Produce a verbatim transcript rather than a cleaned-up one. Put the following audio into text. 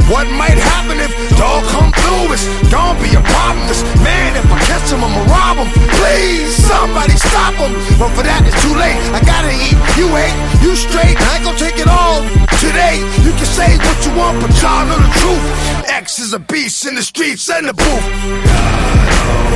What might happen if dog come through? It's don't be a problem. This man, if I catch him, I'ma rob him. Please, somebody stop him. But for that, it's too late. I gotta eat, you ain't, you straight. I ain't gonna take it all today. You can say what you want, but y'all know the truth. X is a beast in the streets and the booth.